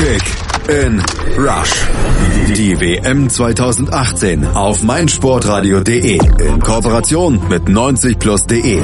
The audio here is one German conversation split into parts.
Kick in Rush. Die WM 2018 auf meinsportradio.de in Kooperation mit 90plus.de.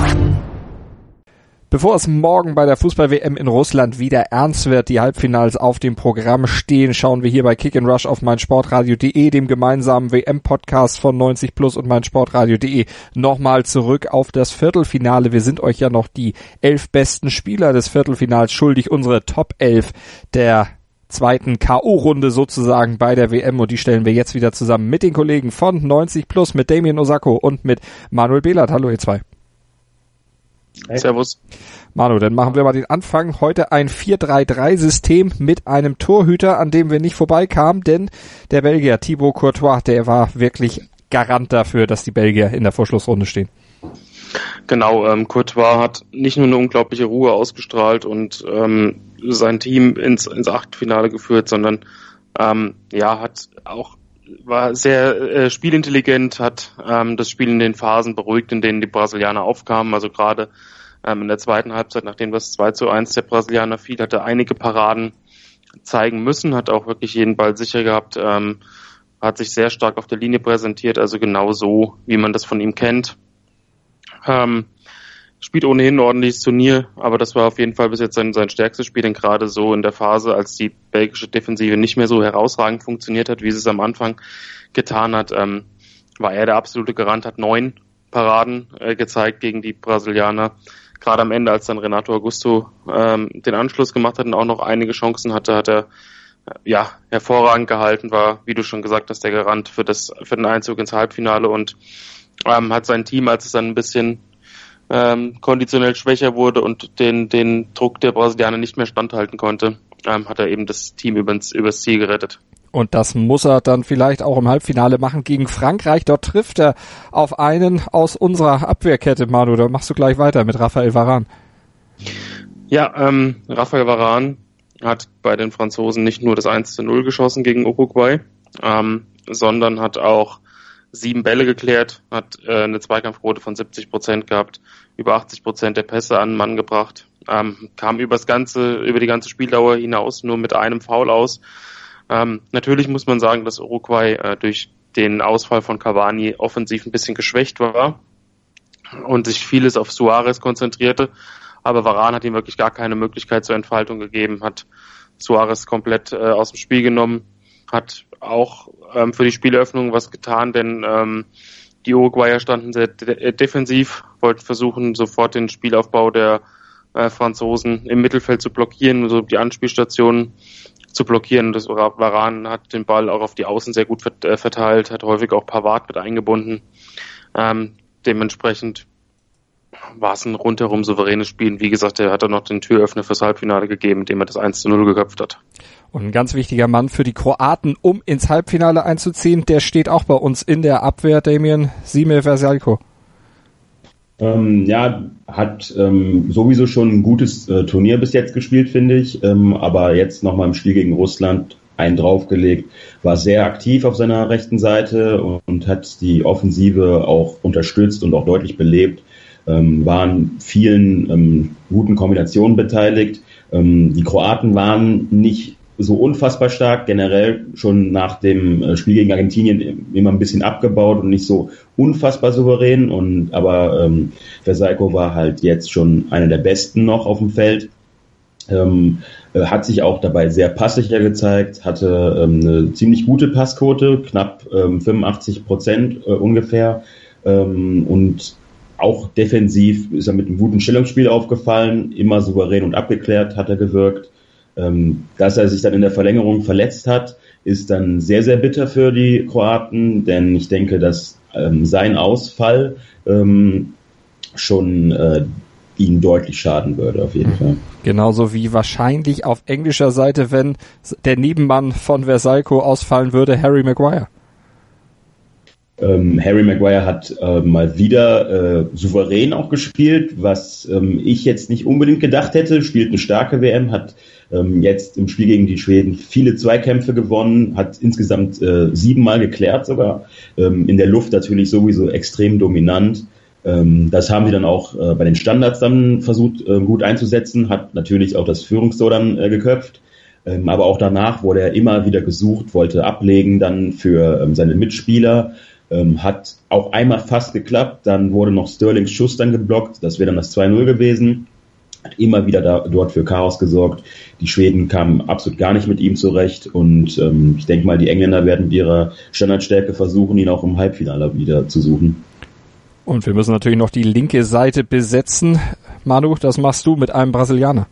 Bevor es morgen bei der Fußball-WM in Russland wieder ernst wird, die Halbfinals auf dem Programm stehen, schauen wir hier bei Kick in Rush auf meinsportradio.de, dem gemeinsamen WM-Podcast von 90plus und meinsportradio.de, nochmal zurück auf das Viertelfinale. Wir sind euch ja noch die 11 besten Spieler des Viertelfinals schuldig, unsere Top 11 der zweiten K.O.-Runde sozusagen bei der WM, und die stellen wir jetzt wieder zusammen mit den Kollegen von 90plus, mit Damien Osako und mit Manuel Behlert. Hallo ihr zwei. Hey. Servus. Manu, dann machen wir mal den Anfang. Heute ein 4-3-3-System mit einem Torhüter, an dem wir nicht vorbeikamen, denn der Belgier Thibaut Courtois, der war wirklich Garant dafür, dass die Belgier in der Vorschlussrunde stehen. Genau, Courtois hat nicht nur eine unglaubliche Ruhe ausgestrahlt und sein Team ins Achtelfinale geführt, sondern war sehr spielintelligent, hat das Spiel in den Phasen beruhigt, in denen die Brasilianer aufkamen. Also gerade in der zweiten Halbzeit, nachdem das 2-1 der Brasilianer fiel, hat er einige Paraden zeigen müssen, hat auch wirklich jeden Ball sicher gehabt, hat sich sehr stark auf der Linie präsentiert, also genau so, wie man das von ihm kennt. Spielt ohnehin ein ordentliches Turnier, aber das war auf jeden Fall bis jetzt sein stärkstes Spiel, denn gerade so in der Phase, als die belgische Defensive nicht mehr so herausragend funktioniert hat, wie sie es am Anfang getan hat, war er der absolute Garant, hat 9 Paraden gezeigt gegen die Brasilianer. Gerade am Ende, als dann Renato Augusto den Anschluss gemacht hat und auch noch einige Chancen hatte, hat er hervorragend gehalten, war, wie du schon gesagt hast, der Garant für den Einzug ins Halbfinale und hat sein Team, als es dann ein bisschen konditionell schwächer wurde und den Druck der Brasilianer nicht mehr standhalten konnte, hat er eben das Team übers Ziel gerettet. Und das muss er dann vielleicht auch im Halbfinale machen gegen Frankreich. Dort trifft er auf einen aus unserer Abwehrkette, Manu. Da machst du gleich weiter mit Raphael Varane. Ja, Raphael Varane hat bei den Franzosen nicht nur das 1-0 geschossen gegen Uruguay, sondern hat auch 7 Bälle geklärt, hat eine Zweikampfquote von 70% gehabt, über 80% der Pässe an den Mann gebracht, kam über die ganze Spieldauer hinaus nur mit einem Foul aus. Natürlich muss man sagen, dass Uruguay durch den Ausfall von Cavani offensiv ein bisschen geschwächt war und sich vieles auf Suarez konzentrierte, aber Varane hat ihm wirklich gar keine Möglichkeit zur Entfaltung gegeben, hat Suarez komplett aus dem Spiel genommen, hat auch für die Spieleröffnung was getan, denn die Uruguayer standen sehr defensiv, wollten versuchen, sofort den Spielaufbau der Franzosen im Mittelfeld zu blockieren, so die Anspielstationen zu blockieren. Das Varane hat den Ball auch auf die Außen sehr gut verteilt, hat häufig auch Pavard mit eingebunden. Dementsprechend war es ein rundherum souveränes Spiel. Wie gesagt, er hat dann noch den Türöffner fürs Halbfinale gegeben, indem er das 1-0 geköpft hat. Und ein ganz wichtiger Mann für die Kroaten, um ins Halbfinale einzuziehen, der steht auch bei uns in der Abwehr, Damien, Simir Versalco. Hat sowieso schon ein gutes Turnier bis jetzt gespielt, finde ich, aber jetzt nochmal im Spiel gegen Russland einen draufgelegt, war sehr aktiv auf seiner rechten Seite und hat die Offensive auch unterstützt und auch deutlich belebt, waren vielen guten Kombinationen beteiligt. Die Kroaten waren nicht so unfassbar stark, generell schon nach dem Spiel gegen Argentinien immer ein bisschen abgebaut und nicht so unfassbar souverän, aber Versalco war halt jetzt schon einer der Besten noch auf dem Feld, hat sich auch dabei sehr passsicher gezeigt, hatte eine ziemlich gute Passquote, knapp 85% ungefähr, und auch defensiv ist er mit einem guten Stellungsspiel aufgefallen, immer souverän und abgeklärt hat er gewirkt. Dass er sich dann in der Verlängerung verletzt hat, ist dann sehr, sehr bitter für die Kroaten, denn ich denke, dass sein Ausfall schon ihnen deutlich schaden würde, auf jeden Fall. Genauso wie wahrscheinlich auf englischer Seite, wenn der Nebenmann von Versalco ausfallen würde, Harry Maguire. Harry Maguire hat mal wieder souverän auch gespielt, was ich jetzt nicht unbedingt gedacht hätte. Spielt eine starke WM, hat jetzt im Spiel gegen die Schweden viele Zweikämpfe gewonnen, hat insgesamt 7 Mal geklärt sogar. In der Luft natürlich sowieso extrem dominant. Das haben sie dann auch bei den Standards dann versucht gut einzusetzen, hat natürlich auch das Führungstor dann geköpft. Aber auch danach wurde er immer wieder gesucht, wollte ablegen dann für seine Mitspieler. Hat auch einmal fast geklappt, dann wurde noch Sterlings Schuss dann geblockt, das wäre dann das 2-0 gewesen. Hat immer wieder dort für Chaos gesorgt. Die Schweden kamen absolut gar nicht mit ihm zurecht und ich denke mal, die Engländer werden mit ihrer Standardstärke versuchen, ihn auch im Halbfinale wieder zu suchen. Und wir müssen natürlich noch die linke Seite besetzen. Manu, das machst du mit einem Brasilianer.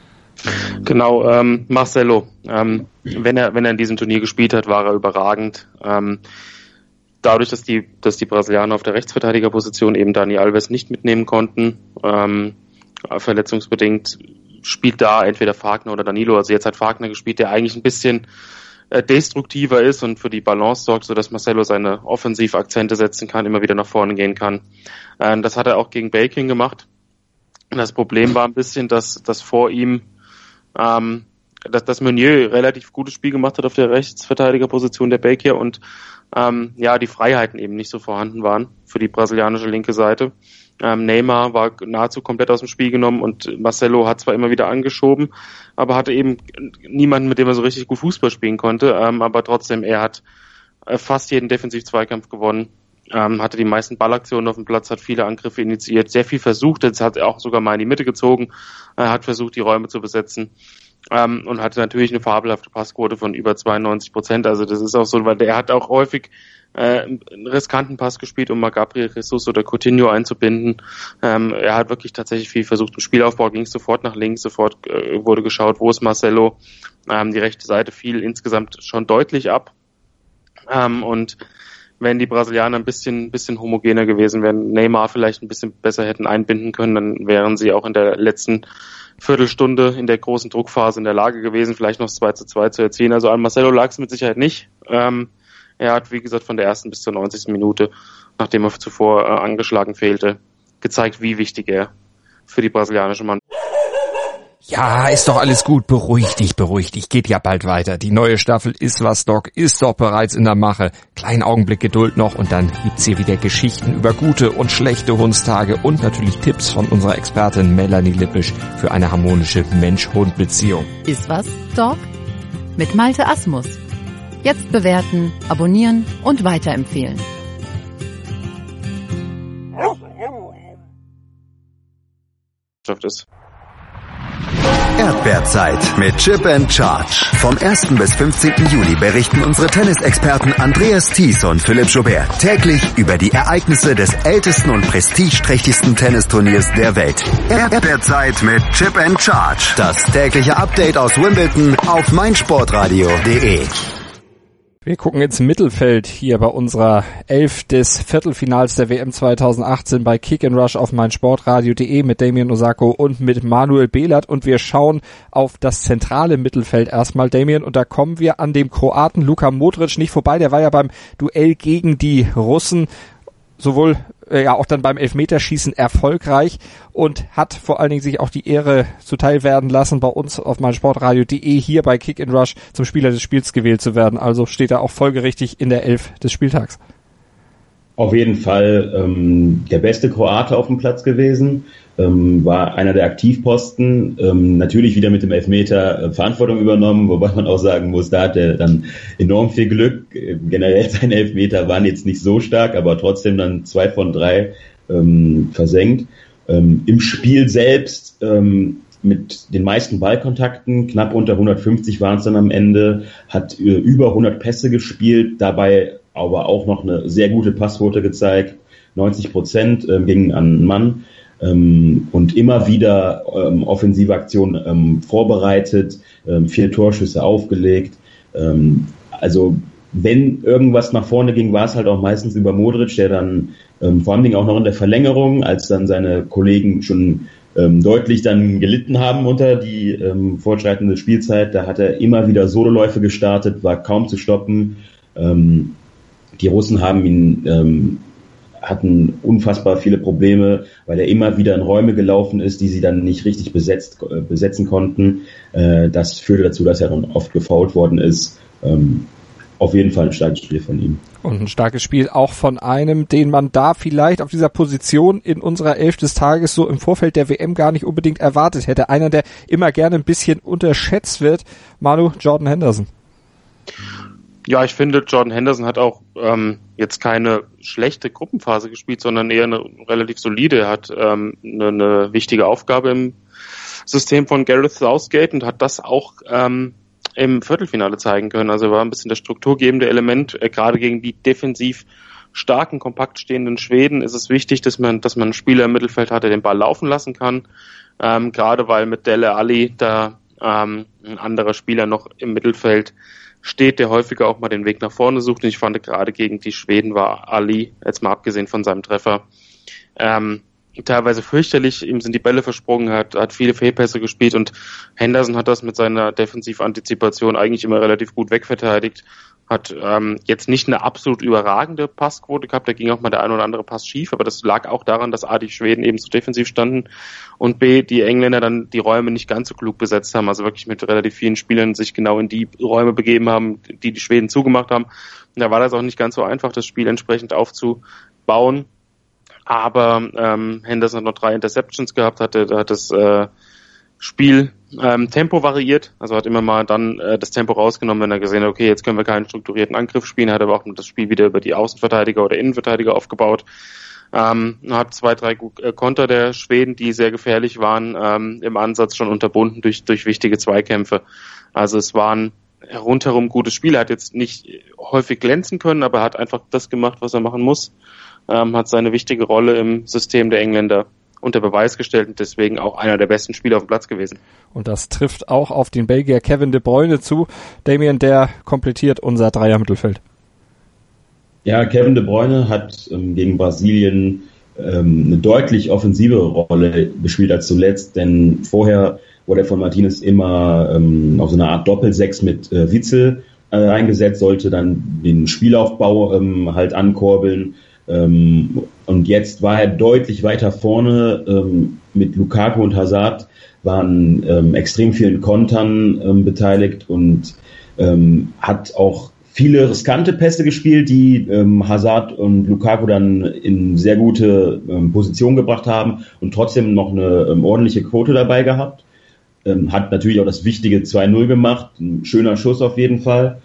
Genau, Marcelo. Wenn er in diesem Turnier gespielt hat, war er überragend. Dadurch, dass die Brasilianer auf der Rechtsverteidigerposition eben Dani Alves nicht mitnehmen konnten, verletzungsbedingt, spielt da entweder Fagner oder Danilo. Also jetzt hat Fagner gespielt, der eigentlich ein bisschen destruktiver ist und für die Balance sorgt, sodass Marcelo seine Offensivakzente setzen kann, immer wieder nach vorne gehen kann. Das hat er auch gegen Belgien gemacht. Das Problem war ein bisschen, dass vor ihm dass Meunier relativ gutes Spiel gemacht hat auf der Rechtsverteidigerposition der Belgier und die Freiheiten eben nicht so vorhanden waren für die brasilianische linke Seite. Neymar war nahezu komplett aus dem Spiel genommen und Marcelo hat zwar immer wieder angeschoben, aber hatte eben niemanden, mit dem er so richtig gut Fußball spielen konnte, aber trotzdem, er hat fast jeden Defensiv-Zweikampf gewonnen, hatte die meisten Ballaktionen auf dem Platz, hat viele Angriffe initiiert, sehr viel versucht, jetzt hat er auch sogar mal in die Mitte gezogen, hat versucht, die Räume zu besetzen. Und hatte natürlich eine fabelhafte Passquote von über 92%. Also das ist auch so, weil der hat auch häufig einen riskanten Pass gespielt, um mal Gabriel Jesus oder Coutinho einzubinden. Er hat wirklich tatsächlich viel versucht. Im Spielaufbau ging es sofort nach links, sofort wurde geschaut, wo ist Marcelo. Die rechte Seite fiel insgesamt schon deutlich ab. Und wenn die Brasilianer ein bisschen homogener gewesen wären, Neymar vielleicht ein bisschen besser hätten einbinden können, dann wären sie auch in der letzten Viertelstunde in der großen Druckphase in der Lage gewesen, vielleicht noch das 2:2 zu erzielen. Also an Marcelo lag es mit Sicherheit nicht. Er hat, wie gesagt, von der ersten bis zur 90. Minute, nachdem er zuvor angeschlagen fehlte, gezeigt, wie wichtig er für die brasilianische Mannschaft. Ja, ist doch alles gut. Beruhig dich. Geht ja bald weiter. Die neue Staffel ist was, Doc, ist doch bereits in der Mache. Kleinen Augenblick Geduld noch und dann gibt's hier wieder Geschichten über gute und schlechte Hundstage und natürlich Tipps von unserer Expertin Melanie Lippisch für eine harmonische Mensch-Hund-Beziehung. Ist was, Doc? Mit Malte Asmus. Jetzt bewerten, abonnieren und weiterempfehlen. Ist. Erdbeerzeit mit Chip and Charge. Vom 1. bis 15. Juli berichten unsere Tennisexperten Andreas Thies und Philipp Joubert täglich über die Ereignisse des ältesten und prestigeträchtigsten Tennisturniers der Welt. Erdbeerzeit mit Chip and Charge. Das tägliche Update aus Wimbledon auf meinsportradio.de. Wir gucken ins Mittelfeld hier bei unserer 11 des Viertelfinals der WM 2018 bei Kick and Rush auf meinsportradio.de mit Damien Osako und mit Manuel Behlert und wir schauen auf das zentrale Mittelfeld erstmal, Damien, und da kommen wir an dem Kroaten Luka Modric nicht vorbei, der war ja beim Duell gegen die Russen sowohl auch dann beim Elfmeterschießen erfolgreich und hat vor allen Dingen sich auch die Ehre zuteil werden lassen, bei uns auf meinsportradio.de hier bei Kick and Rush zum Spieler des Spiels gewählt zu werden. Also steht er auch folgerichtig in der 11 des Spieltags. Auf jeden Fall der beste Kroate auf dem Platz gewesen, war einer der Aktivposten, natürlich wieder mit dem Elfmeter Verantwortung übernommen, wobei man auch sagen muss, da hat er dann enorm viel Glück. Generell seine Elfmeter waren jetzt nicht so stark, aber trotzdem dann 2 von 3 versenkt. Im Spiel selbst mit den meisten Ballkontakten, knapp unter 150 waren es dann am Ende, hat über 100 Pässe gespielt, dabei aber auch noch eine sehr gute Passquote gezeigt, 90% ging an einen Mann und immer wieder offensive Aktionen vorbereitet, 4 Torschüsse aufgelegt. Also wenn irgendwas nach vorne ging, war es halt auch meistens über Modric, der dann vor allen Dingen auch noch in der Verlängerung, als dann seine Kollegen schon deutlich dann gelitten haben unter die fortschreitende Spielzeit, da hat er immer wieder Sololäufe gestartet, war kaum zu stoppen. Die Russen hatten unfassbar viele Probleme, weil er immer wieder in Räume gelaufen ist, die sie dann nicht richtig besetzen konnten. Das führte dazu, dass er dann oft gefoult worden ist. auf jeden Fall ein starkes Spiel von ihm. Und ein starkes Spiel auch von einem, den man da vielleicht auf dieser Position in unserer 11 des Tages so im Vorfeld der WM gar nicht unbedingt erwartet hätte. Einer, der immer gerne ein bisschen unterschätzt wird. Manu, Jordan Henderson. Ja, ich finde, Jordan Henderson hat auch jetzt keine schlechte Gruppenphase gespielt, sondern eher eine relativ solide. Er hat eine wichtige Aufgabe im System von Gareth Southgate und hat das auch im Viertelfinale zeigen können. Also er war ein bisschen das strukturgebende Element. Gerade gegen die defensiv starken, kompakt stehenden Schweden ist es wichtig, dass man einen Spieler im Mittelfeld hat, der den Ball laufen lassen kann. Gerade weil mit Dele Alli da ein anderer Spieler noch im Mittelfeld steht, der häufiger auch mal den Weg nach vorne sucht. Und ich fand, gerade gegen die Schweden war Ali, jetzt mal abgesehen von seinem Treffer, teilweise fürchterlich. Ihm sind die Bälle versprungen, hat viele Fehlpässe gespielt und Henderson hat das mit seiner Defensivantizipation eigentlich immer relativ gut wegverteidigt. Hat jetzt nicht eine absolut überragende Passquote gehabt, da ging auch mal der ein oder andere Pass schief, aber das lag auch daran, dass A, die Schweden eben zu defensiv standen und B, die Engländer dann die Räume nicht ganz so klug besetzt haben, also wirklich mit relativ vielen Spielern sich genau in die Räume begeben haben, die Schweden zugemacht haben. Und da war das auch nicht ganz so einfach, das Spiel entsprechend aufzubauen. Aber Henderson hat noch 3 Interceptions gehabt, hat das Spiel Tempo variiert, also hat immer mal dann das Tempo rausgenommen, wenn er gesehen hat, okay, jetzt können wir keinen strukturierten Angriff spielen, hat aber auch das Spiel wieder über die Außenverteidiger oder Innenverteidiger aufgebaut. Hat 2, 3 Konter der Schweden, die sehr gefährlich waren, im Ansatz schon unterbunden durch wichtige Zweikämpfe. Also es war ein rundherum gutes Spiel. Er hat jetzt nicht häufig glänzen können, aber er hat einfach das gemacht, was er machen muss. Hat seine wichtige Rolle im System der Engländer unter Beweis gestellt und deswegen auch einer der besten Spieler auf dem Platz gewesen. Und das trifft auch auf den Belgier Kevin De Bruyne zu. Damien, der komplettiert unser Dreier-Mittelfeld. Ja, Kevin De Bruyne hat gegen Brasilien eine deutlich offensivere Rolle gespielt als zuletzt, denn vorher wurde er von Martinez immer auf so eine Art Doppel-6 mit Witsel eingesetzt, sollte dann den Spielaufbau halt ankurbeln. Und jetzt war er deutlich weiter vorne mit Lukaku und Hazard, waren extrem vielen Kontern beteiligt und hat auch viele riskante Pässe gespielt, die Hazard und Lukaku dann in sehr gute Position gebracht haben und trotzdem noch eine ordentliche Quote dabei gehabt. Hat natürlich auch das wichtige 2-0 gemacht, ein schöner Schuss auf jeden Fall.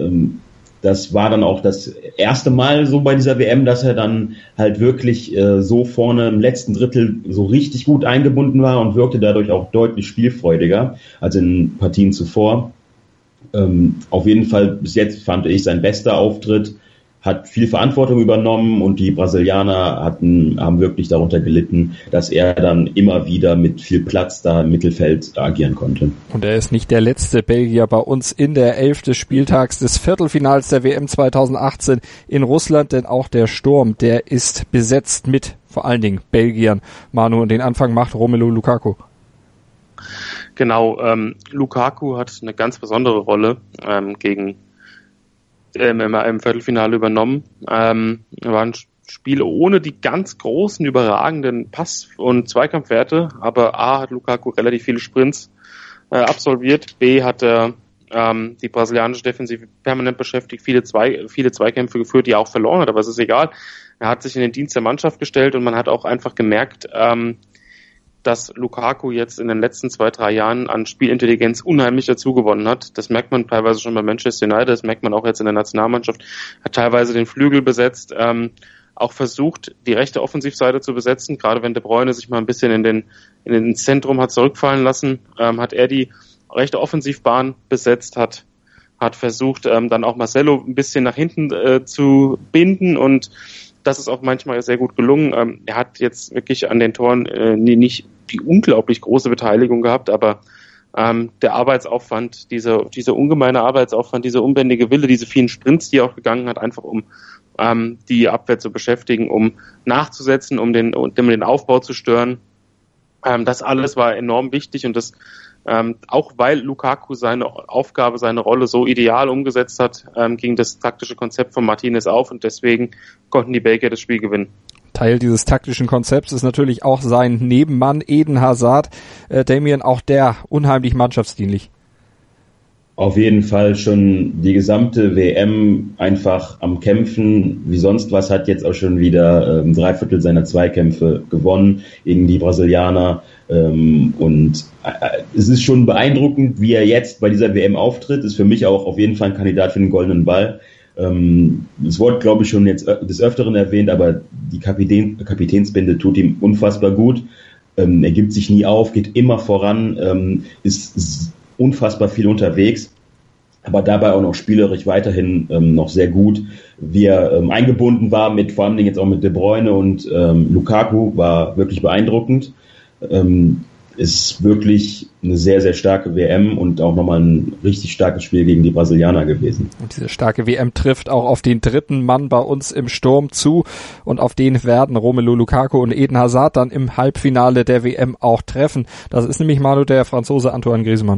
Das war dann auch das erste Mal so bei dieser WM, dass er dann halt wirklich so vorne im letzten Drittel so richtig gut eingebunden war und wirkte dadurch auch deutlich spielfreudiger als in Partien zuvor. Auf jeden Fall bis jetzt fand ich sein bester Auftritt, hat viel Verantwortung übernommen und die Brasilianer haben wirklich darunter gelitten, dass er dann immer wieder mit viel Platz da im Mittelfeld agieren konnte. Und er ist nicht der letzte Belgier bei uns in der 11. des Spieltags des Viertelfinals der WM 2018 in Russland, denn auch der Sturm, der ist besetzt mit vor allen Dingen Belgiern. Manu, und den Anfang macht Romelu Lukaku. Genau, Lukaku hat eine ganz besondere Rolle im Viertelfinale übernommen. War ein Spiel ohne die ganz großen, überragenden Pass- und Zweikampfwerte, aber A, hat Lukaku relativ viele Sprints absolviert, B, hat er die brasilianische Defensive permanent beschäftigt, viele Zweikämpfe geführt, die er auch verloren hat, aber es ist egal. Er hat sich in den Dienst der Mannschaft gestellt und man hat auch einfach gemerkt, dass Lukaku jetzt in den letzten 2-3 Jahren an Spielintelligenz unheimlich dazu gewonnen hat. Das merkt man teilweise schon bei Manchester United, das merkt man auch jetzt in der Nationalmannschaft. Hat teilweise den Flügel besetzt, auch versucht, die rechte Offensivseite zu besetzen. Gerade wenn De Bruyne sich mal ein bisschen in den Zentrum hat zurückfallen lassen, hat er die rechte Offensivbahn besetzt, hat versucht, dann auch Marcelo ein bisschen nach hinten zu binden und das ist auch manchmal sehr gut gelungen. Er hat jetzt wirklich an den Toren nicht die unglaublich große Beteiligung gehabt, aber der Arbeitsaufwand, dieser ungemeine Arbeitsaufwand, dieser unbändige Wille, diese vielen Sprints, die er auch gegangen hat, einfach um die Abwehr zu beschäftigen, um nachzusetzen, um den Aufbau zu stören. Das alles war enorm wichtig und das auch weil Lukaku seine Aufgabe, seine Rolle so ideal umgesetzt hat, ging das taktische Konzept von Martinez auf und deswegen konnten die Belgier das Spiel gewinnen. Teil dieses taktischen Konzepts ist natürlich auch sein Nebenmann Eden Hazard. Damien, auch der unheimlich mannschaftsdienlich. Auf jeden Fall schon die gesamte WM einfach am Kämpfen, wie sonst was, hat jetzt auch schon wieder 3/4 seiner Zweikämpfe gewonnen gegen die Brasilianer. Und es ist schon beeindruckend, wie er jetzt bei dieser WM auftritt. Ist für mich auch auf jeden Fall ein Kandidat für den Goldenen Ball. Das Wort, glaube ich, schon jetzt des Öfteren erwähnt, aber die Kapitänsbinde tut ihm unfassbar gut. Er gibt sich nie auf, geht immer voran, ist unfassbar viel unterwegs, aber dabei auch noch spielerisch weiterhin noch sehr gut. Wie er eingebunden war, vor allem jetzt auch mit De Bruyne und Lukaku, war wirklich beeindruckend. Ist wirklich eine sehr, sehr starke WM und auch nochmal ein richtig starkes Spiel gegen die Brasilianer gewesen. Und diese starke WM trifft auch auf den dritten Mann bei uns im Sturm zu und auf den werden Romelu Lukaku und Eden Hazard dann im Halbfinale der WM auch treffen. Das ist nämlich, Manu, der Franzose Antoine Griezmann.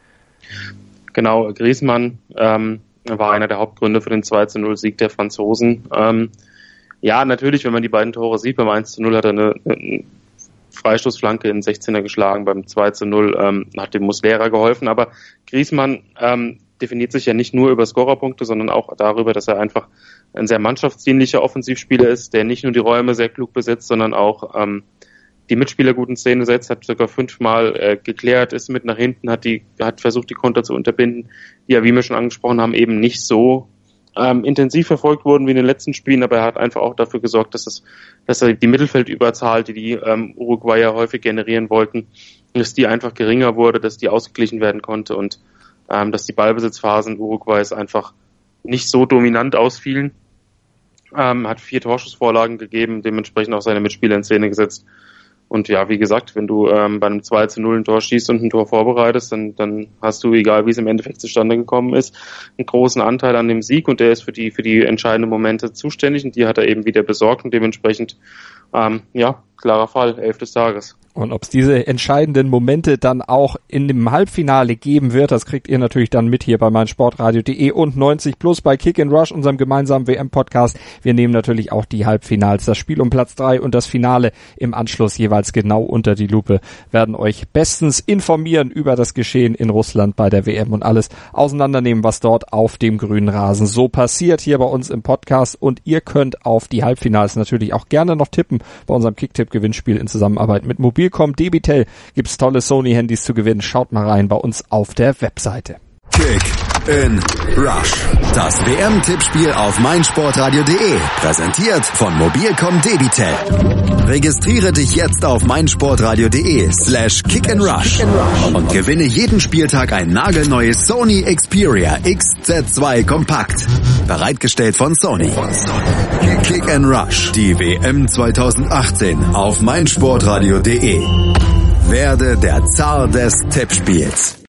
Genau, Griezmann war einer der Hauptgründe für den 2-0-Sieg der Franzosen. Ja, natürlich, wenn man die beiden Tore sieht, beim 1-0 hat er eine Freistoßflanke in 16er geschlagen, beim 2-0 hat dem Muslera geholfen, aber Griezmann definiert sich ja nicht nur über Scorerpunkte, sondern auch darüber, dass er einfach ein sehr mannschaftsdienlicher Offensivspieler ist, der nicht nur die Räume sehr klug besetzt, sondern auch die Mitspieler gut in Szene setzt, hat sogar 5-mal geklärt, ist mit nach hinten, hat versucht, die Konter zu unterbinden, die ja, wie wir schon angesprochen haben, eben nicht so intensiv verfolgt wurden wie in den letzten Spielen, aber er hat einfach auch dafür gesorgt, dass er die Mittelfeldüberzahl, die Uruguayer häufig generieren wollten, dass die einfach geringer wurde, dass die ausgeglichen werden konnte und dass die Ballbesitzphasen Uruguays einfach nicht so dominant ausfielen. Hat 4 Torschussvorlagen gegeben, dementsprechend auch seine Mitspieler in Szene gesetzt. Und ja, wie gesagt, wenn du bei einem 2-0 ein Tor schießt und ein Tor vorbereitest, dann hast du, egal wie es im Endeffekt zustande gekommen ist, einen großen Anteil an dem Sieg und der ist für die entscheidenden Momente zuständig und die hat er eben wieder besorgt und dementsprechend, klarer Fall, 11 des Tages. Und ob es diese entscheidenden Momente dann auch in dem Halbfinale geben wird, das kriegt ihr natürlich dann mit hier bei meinsportradio.de und 90+ bei Kick and Rush, unserem gemeinsamen WM-Podcast. Wir nehmen natürlich auch die Halbfinals, das Spiel um Platz 3 und das Finale im Anschluss jeweils genau unter die Lupe, werden euch bestens informieren über das Geschehen in Russland bei der WM und alles auseinandernehmen, was dort auf dem grünen Rasen so passiert hier bei uns im Podcast. Und ihr könnt auf die Halbfinals natürlich auch gerne noch tippen bei unserem Kicktipp-Gewinnspiel in Zusammenarbeit mit Mobilcom Debitel. Gibt's tolle Sony-Handys zu gewinnen. Schaut mal rein bei uns auf der Webseite. Kick in Rush. Das WM-Tippspiel auf meinsportradio.de. Präsentiert von Mobilcom Debitel. Registriere dich jetzt auf meinsportradio.de/kickandrush und gewinne jeden Spieltag ein nagelneues Sony Xperia XZ2 Kompakt. Bereitgestellt von Sony. Kick and Rush. Die WM 2018 auf meinsportradio.de. Werde der Zar des Tippspiels.